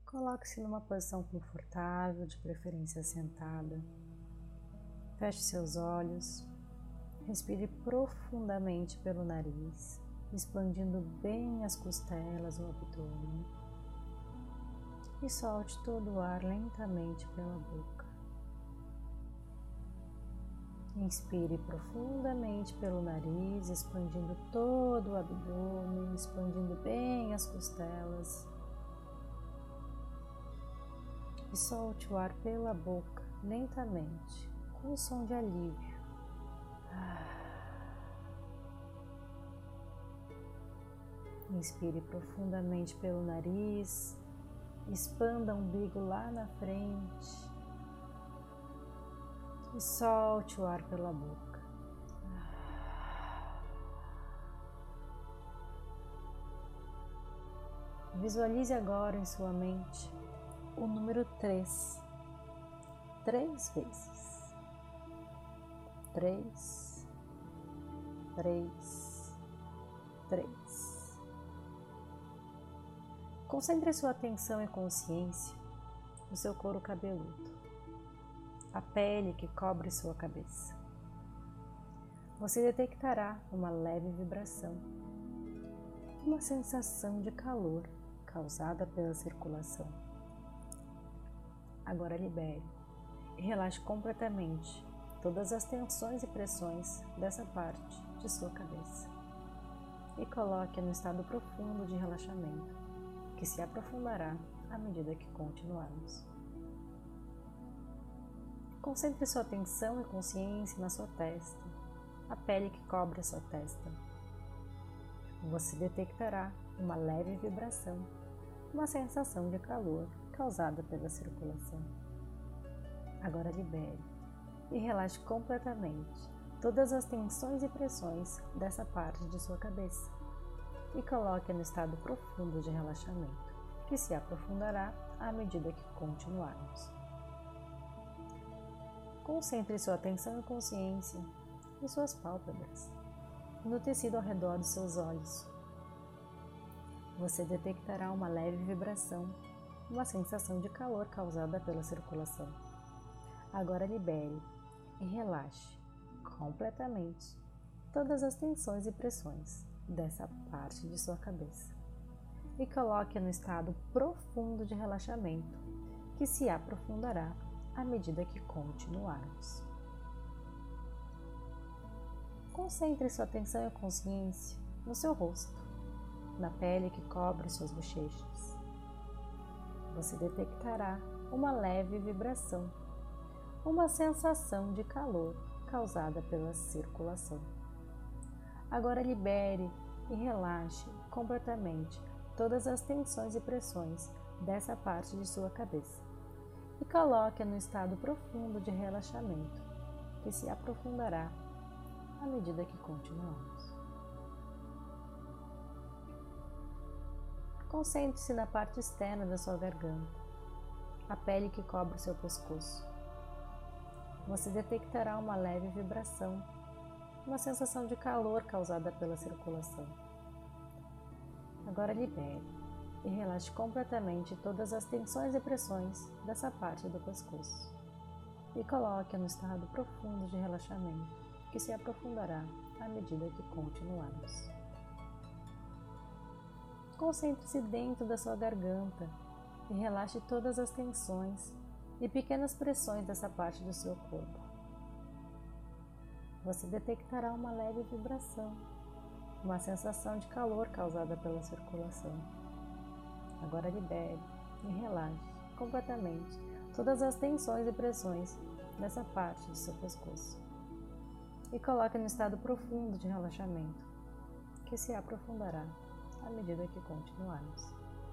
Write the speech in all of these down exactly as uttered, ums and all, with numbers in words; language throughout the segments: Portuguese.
Coloque-se numa posição confortável, de preferência sentada. Feche seus olhos. Respire profundamente pelo nariz, expandindo bem as costelas, o abdômen. E solte todo o ar lentamente pela boca. Inspire profundamente pelo nariz, expandindo todo o abdômen, expandindo bem as costelas. E solte o ar pela boca, lentamente, com um som de alívio. Inspire profundamente pelo nariz, expanda o umbigo lá na frente e solte o ar pela boca. Visualize agora em sua mente o número três, três vezes. Três, três, três. Concentre sua atenção e consciência no seu couro cabeludo, a pele que cobre sua cabeça. Você detectará uma leve vibração, uma sensação de calor causada pela circulação. Agora libere e relaxe completamente todas as tensões e pressões dessa parte de sua cabeça e coloque no estado profundo de relaxamento, que se aprofundará à medida que continuarmos. Concentre sua atenção e consciência na sua testa, a pele que cobre a sua testa. Você detectará uma leve vibração, uma sensação de calor causada pela circulação. Agora libere e relaxe completamente todas as tensões e pressões dessa parte de sua cabeça e coloque no estado profundo de relaxamento, que se aprofundará à medida que continuarmos. Concentre sua atenção e consciência em suas pálpebras, no tecido ao redor dos seus olhos. Você detectará uma leve vibração, uma sensação de calor causada pela circulação. Agora libere e relaxe completamente todas as tensões e pressões dessa parte de sua cabeça e coloque no estado profundo de relaxamento, que se aprofundará à medida que continuarmos. Concentre sua atenção e consciência no seu rosto, na pele que cobre suas bochechas. Você detectará uma leve vibração, uma sensação de calor causada pela circulação. Agora libere e relaxe completamente todas as tensões e pressões dessa parte de sua cabeça e coloque-a no estado profundo de relaxamento, que se aprofundará à medida que continuamos. Concentre-se na parte externa da sua garganta, a pele que cobre o seu pescoço. Você detectará uma leve vibração, uma sensação de calor causada pela circulação. Agora libere e relaxe completamente todas as tensões e pressões dessa parte do pescoço e coloque-a no estado profundo de relaxamento, que se aprofundará à medida que continuarmos. Concentre-se dentro da sua garganta e relaxe todas as tensões e pequenas pressões dessa parte do seu corpo. Você detectará uma leve vibração, uma sensação de calor causada pela circulação. Agora libere e relaxe completamente todas as tensões e pressões dessa parte do seu pescoço e coloque no estado profundo de relaxamento, que se aprofundará à medida que continuarmos.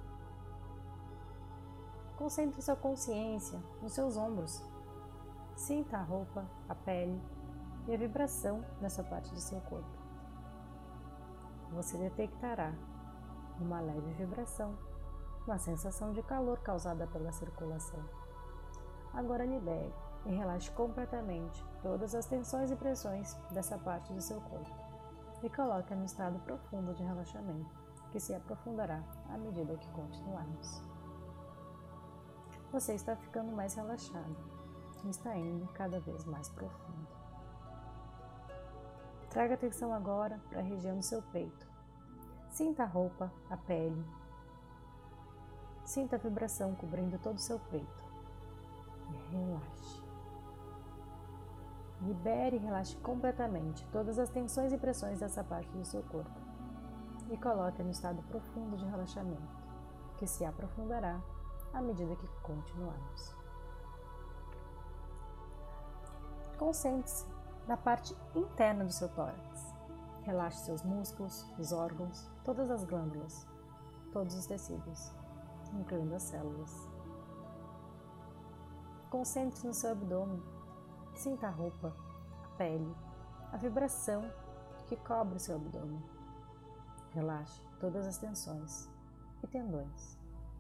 Concentre sua consciência nos seus ombros. Sinta a roupa, a pele e a vibração nessa parte do seu corpo. Você detectará uma leve vibração, uma sensação de calor causada pela circulação. Agora libere e relaxe completamente todas as tensões e pressões dessa parte do seu corpo e coloque-a no estado profundo de relaxamento, que se aprofundará à medida que continuarmos. você está ficando mais relaxado e está indo cada vez mais profundo. Traga atenção agora para a região do seu peito. Sinta a roupa, a pele. Sinta a vibração cobrindo todo o seu peito. E relaxe. Libere e relaxe completamente todas as tensões e pressões dessa parte do seu corpo. E coloque no estado profundo de relaxamento, que se aprofundará à medida que continuarmos. Concentre-se na parte interna do seu tórax. Relaxe seus músculos, os órgãos, todas as glândulas, todos os tecidos, incluindo as células. Concentre-se no seu abdômen. Sinta a roupa, a pele, a vibração que cobre o seu abdômen. Relaxe todas as tensões e tendões.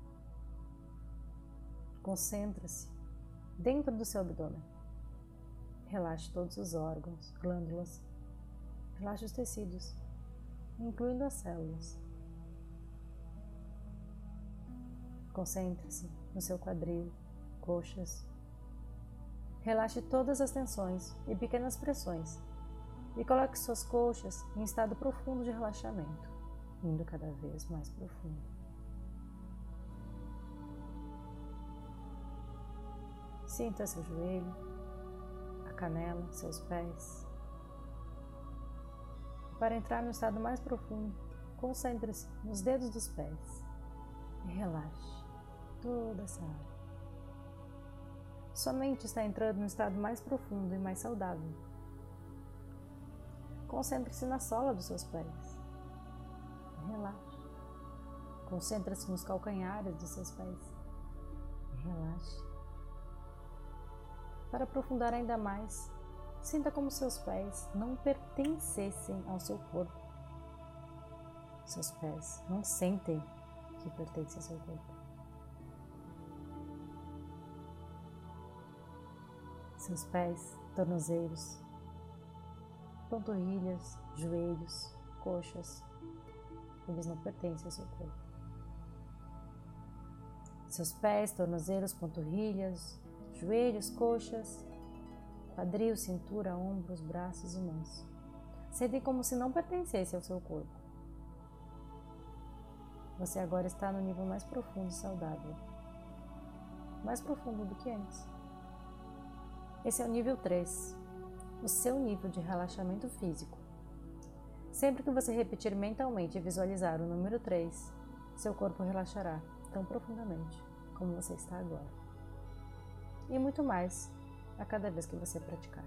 Concentre-se dentro do seu abdômen. Relaxe todos os órgãos, glândulas. Relaxe os tecidos, incluindo as células. Concentre-se no seu quadril, coxas. Relaxe todas as tensões e pequenas pressões e coloque suas coxas em estado profundo de relaxamento, indo cada vez mais profundo. Sinta seu joelho, a canela, seus pés. Para entrar no estado mais profundo, concentre-se nos dedos dos pés e relaxe toda essa área. Sua mente está entrando no estado mais profundo e mais saudável. Concentre-se na sola dos seus pés. Relaxe. Concentre-se nos calcanhares dos seus pés. Relaxe. Para aprofundar ainda mais, sinta como seus pés não pertencessem ao seu corpo. Seus pés não sentem que pertencem ao seu corpo. Seus pés, tornozelos, panturrilhas, joelhos, coxas, eles não pertencem ao seu corpo. Seus pés, tornozelos, panturrilhas, joelhos, coxas, quadril, cintura, ombros, braços e mãos. Sentem como se não pertencesse ao seu corpo. Você agora está no nível mais profundo e saudável. Mais profundo do que antes. Esse é o nível três, o seu nível de relaxamento físico. Sempre que você repetir mentalmente e visualizar o número três, seu corpo relaxará tão profundamente como você está agora. E muito mais a cada vez que você praticar.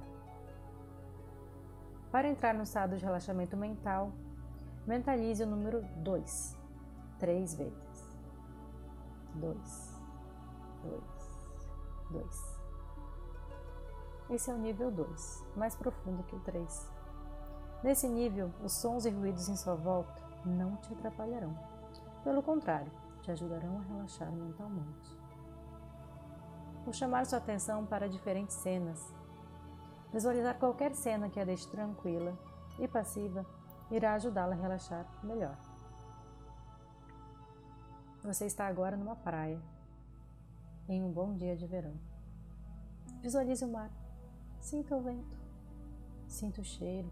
Para entrar no estado de relaxamento mental, mentalize o número dois, três vezes. dois, dois, dois. Esse é o nível dois, mais profundo que o três. Nesse nível, os sons e ruídos em sua volta não te atrapalharão. Pelo contrário, te ajudarão a relaxar mentalmente. Vou chamar sua atenção para diferentes cenas. Visualizar qualquer cena que a deixe tranquila e passiva irá ajudá-la a relaxar melhor. Você está agora numa praia, em um bom dia de verão. Visualize o mar. Sinta o vento, sinta o cheiro.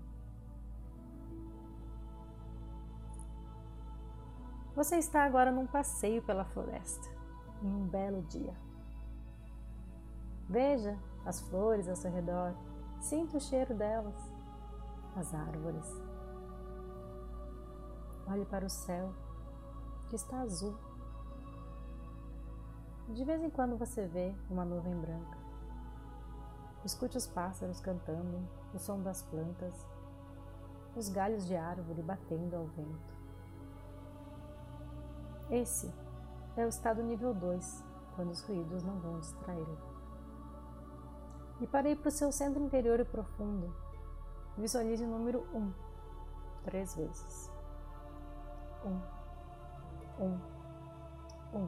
Você está agora num passeio pela floresta, em um belo dia. Veja as flores ao seu redor, sinta o cheiro delas, as árvores. Olhe para o céu, que está azul. De vez em quando você vê uma nuvem branca. Escute os pássaros cantando, o som das plantas, os galhos de árvore batendo ao vento. Esse é o estado nível dois, quando os ruídos não vão distraí-lo. E para ir para o seu centro interior e profundo, visualize o número um, três vezes. Um, um, um.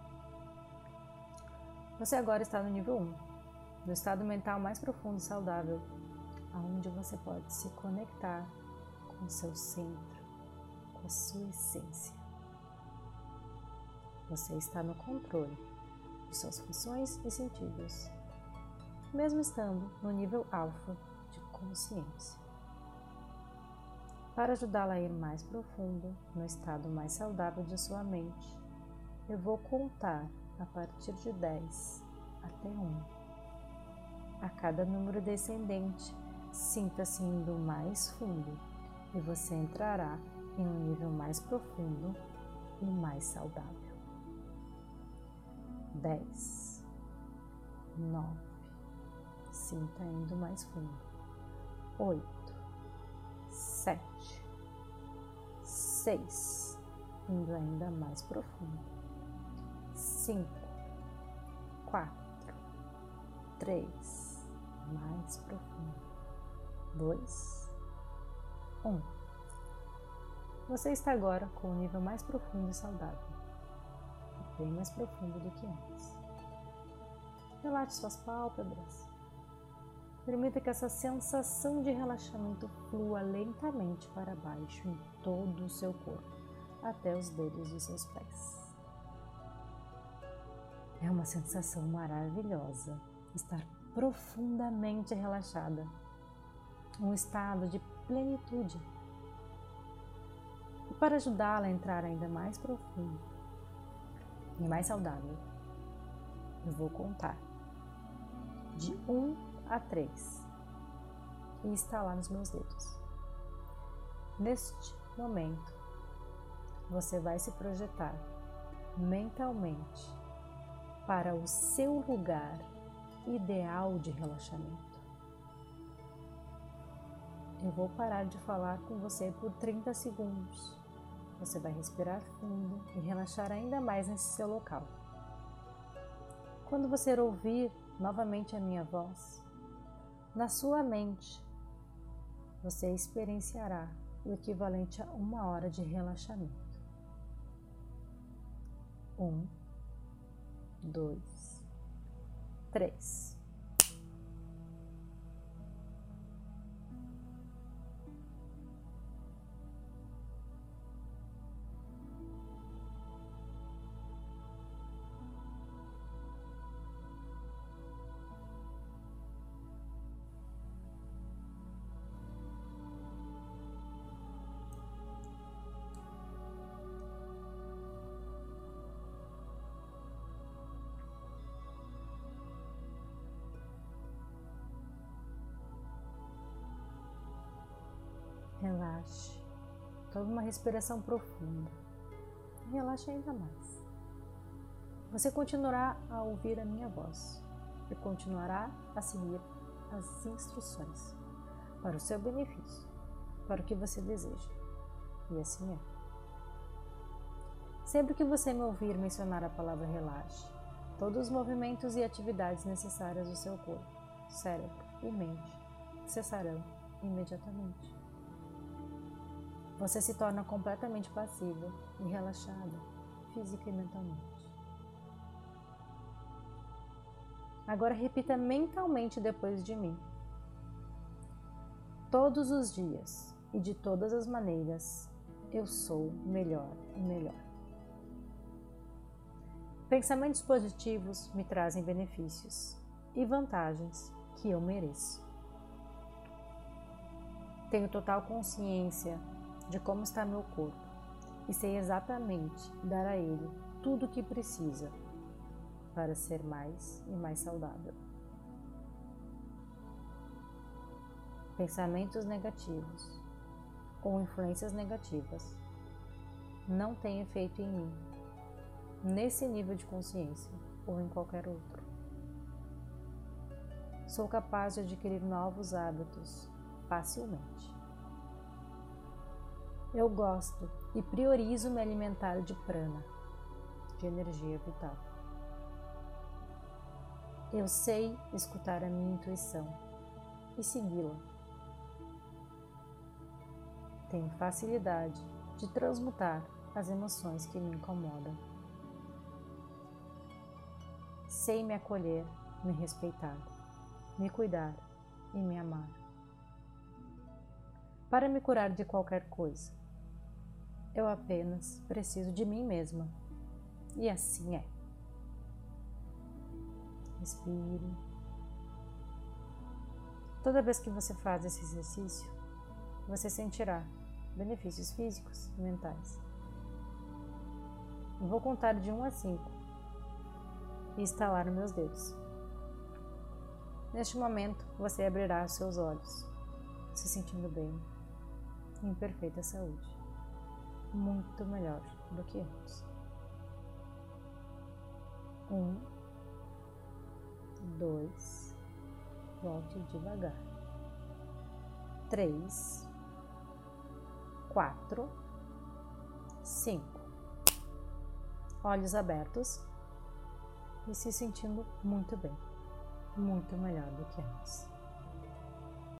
Você agora está no nível um. No estado mental mais profundo e saudável, aonde você pode se conectar com o seu centro, com a sua essência. Você está no controle de suas funções e sentidos, mesmo estando no nível alfa de consciência. Para ajudá-la a ir mais profundo, no estado mais saudável de sua mente, eu vou contar a partir de dez até um. A cada número descendente, sinta-se indo mais fundo e você entrará em um nível mais profundo e mais saudável. dez, nove, sinta indo mais fundo. oito, sete, seis, indo ainda mais profundo. cinco, quatro, três, mais profundo. dois, um. Você está agora com um nível mais profundo e saudável, bem mais profundo do que antes. Relaxe suas pálpebras. Permita que essa sensação de relaxamento flua lentamente para baixo em todo o seu corpo, até os dedos dos seus pés. É uma sensação maravilhosa estar profundamente relaxada, um estado de plenitude. E para ajudá-la a entrar ainda mais profundo e mais saudável, eu vou contar de um a três e está lá nos meus dedos. Neste momento, você vai se projetar mentalmente para o seu lugar ideal de relaxamento. Eu vou parar de falar com você por trinta segundos. Você vai respirar fundo e relaxar ainda mais nesse seu local. Quando você ouvir novamente a minha voz, na sua mente, você experienciará o equivalente a uma hora de relaxamento. Um, dois, três. Relaxe. Tome uma respiração profunda. Relaxe ainda mais. Você continuará a ouvir a minha voz e continuará a seguir as instruções para o seu benefício, para o que você deseja. E assim é. Sempre que você me ouvir mencionar a palavra relaxe, todos os movimentos e atividades necessárias do seu corpo, cérebro e mente cessarão imediatamente. Você se torna completamente passiva e relaxada, física e mentalmente. Agora repita mentalmente depois de mim. Todos os dias e de todas as maneiras, eu sou melhor e melhor. Pensamentos positivos me trazem benefícios e vantagens que eu mereço. Tenho total consciência de como está meu corpo e sei exatamente dar a ele tudo o que precisa para ser mais e mais saudável. Pensamentos negativos ou influências negativas não têm efeito em mim, nesse nível de consciência ou em qualquer outro. Sou capaz de adquirir novos hábitos facilmente. Eu gosto e priorizo me alimentar de prana, de energia vital. Eu sei escutar a minha intuição e segui-la. Tenho facilidade de transmutar as emoções que me incomodam. Sei me acolher, me respeitar, me cuidar e me amar. Para me curar de qualquer coisa, eu apenas preciso de mim mesma. E assim é. Respire. Toda vez que você faz esse exercício, você sentirá benefícios físicos e mentais. Eu vou contar de um a cinco e estalar meus dedos. Neste momento, você abrirá os seus olhos, se sentindo bem, em perfeita saúde, muito melhor do que antes. Um, dois, volte devagar. Três, quatro, cinco. Olhos abertos e se sentindo muito bem, muito melhor do que antes.